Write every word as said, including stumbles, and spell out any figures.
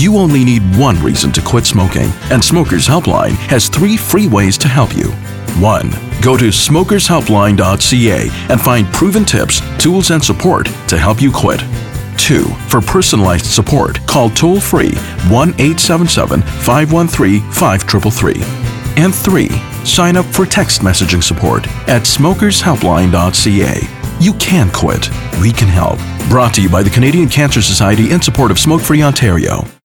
You only need one reason to quit smoking, and Smokers Helpline has three free ways to help you. one. Go to smokers helpline dot c a and find proven tips, tools, and support to help you quit. two. For personalized support, call toll-free one eight seven seven, five one three, five three three three. And three. Sign up for text messaging support at smokers helpline dot c a. You can quit. We can help. Brought to you by the Canadian Cancer Society in support of Smoke Free Ontario.